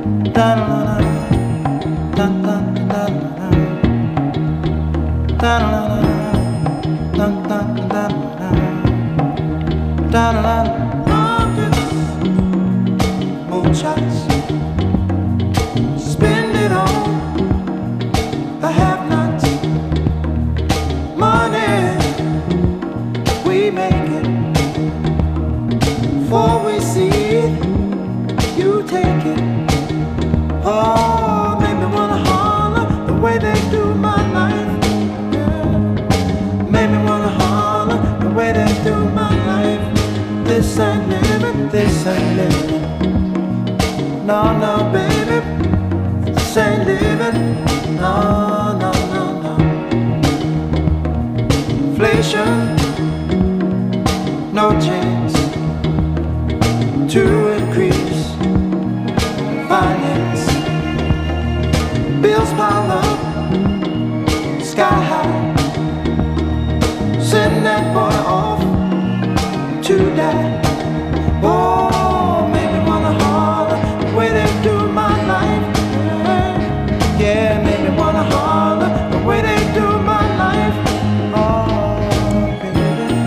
Moonshots, spend it on the have-nots. Money, we make it. Before we see it, you take it. Oh, make me wanna holler the way they do my life. Yeah. Make me wanna holler the way they do my life. This ain't living, this ain't living. No, no, baby, this ain't living. No, no, no, no. Inflation, no chance to increase finance. Bills pile up, sky high. Send that boy off to die. Oh, make me wanna holler the way they do my life. Yeah, make me wanna holler the way they do my life. Oh, baby.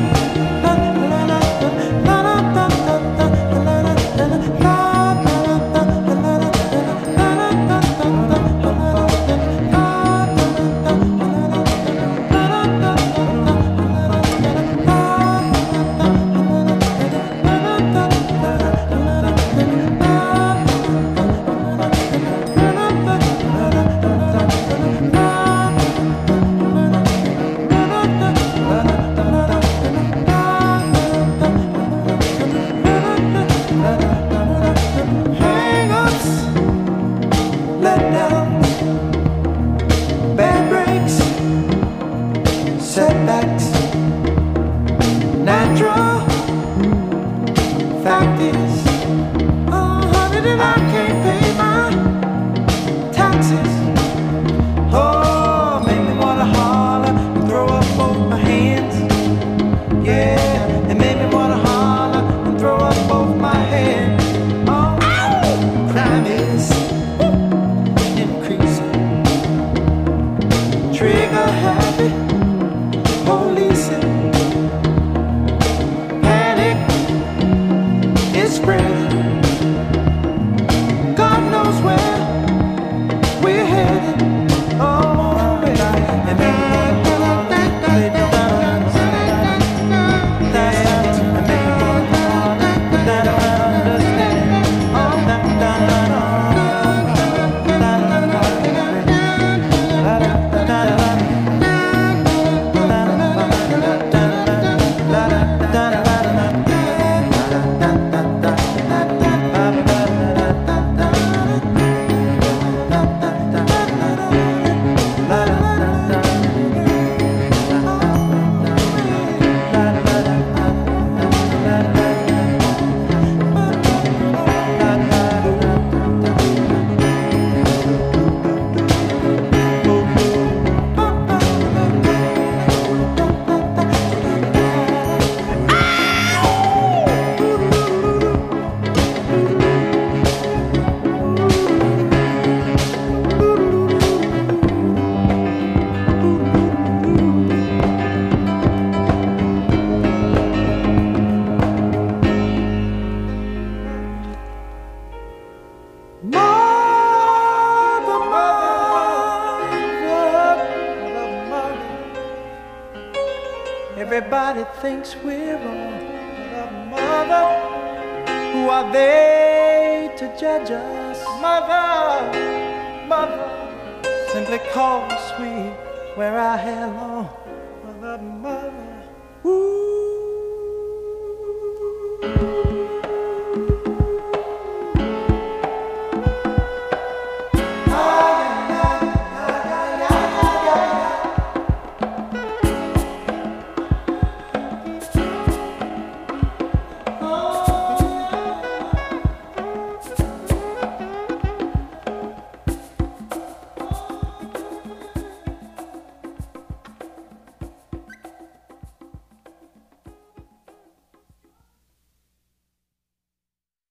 Setbacks, natural. Fact is, oh honey, that I can't pay my taxes. Oh, make me wanna holler and throw up both my hands. Yeah, and make me wanna holler and throw up both my hands. Oh, crime is increasing. Trigger happy. Policing, panic is spreading. God knows where we're headed. Oh, baby, and maybe they don't understand. And maybe they don't understand. Everybody thinks we're wrong. Mother, who are they to judge us? Mother, mother, simply cause we wear our hair long. Mother, mother, ooh.